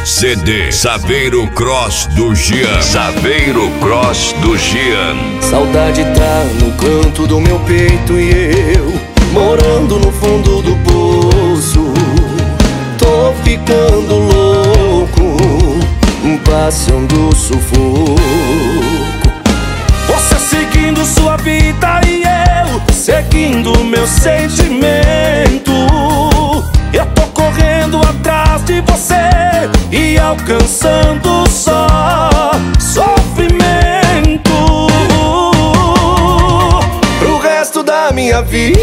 CD Saveiro Cross do Gian. Saveiro Cross do Gian. Saudade tá no canto do meu peito e eu morando no fundo do poço. Tô ficando louco, passando sufoco. Você seguindo sua vida e eu seguindo meu sentimento. Eu tô correndo atrás de você e alcançando só sofrimento pro resto da minha vida.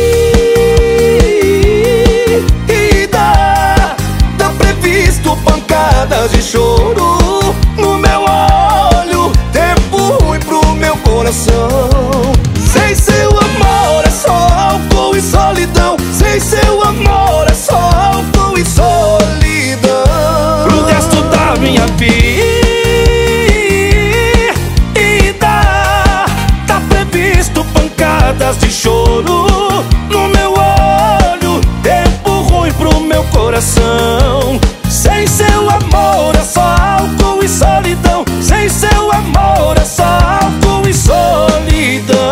Tá previsto pancadas de choro no meu olho, tempo ruim pro meu coração. Sem seu amor é só álcool e solidão. Sem seu amor é só álcool e solidão pro resto da minha vida. Tá previsto pancadas de choro no meu olho, tempo ruim pro meu coração. Sem seu amor é só álcool e solidão. Sem seu amor é só álcool e solidão.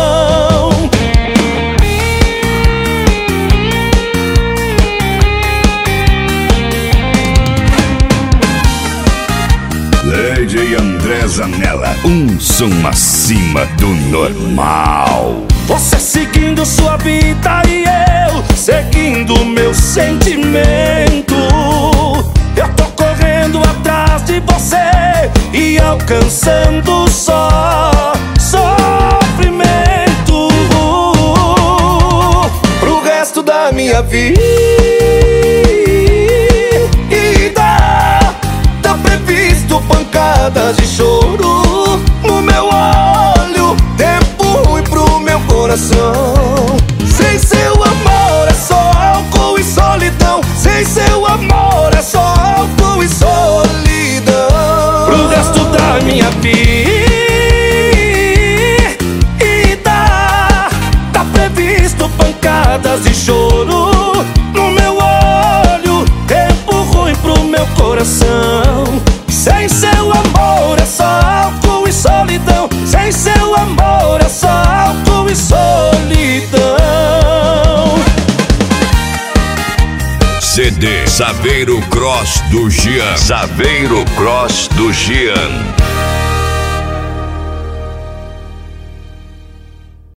DJ André Zanella, um som acima do normal. Você seguindo sua vida e eu seguindo meu sentimento. Eu tô correndo atrás de você e alcançando só sofrimento pro resto da minha vida. Tá previsto pancadas de choro no meu olho, tempo ruim pro meu coração. Sem seu amor é só álcool e solidão. Sem seu amor é só álcool e solidão pro resto da minha vida. Tá previsto pancadas de choro no meu olho, tempo ruim pro meu coração. Sem seu amor é só álcool e solidão. Sem seu amor é só álcool e solidão. CD Saveiro Cross do Gian. Saveiro Cross do Gian.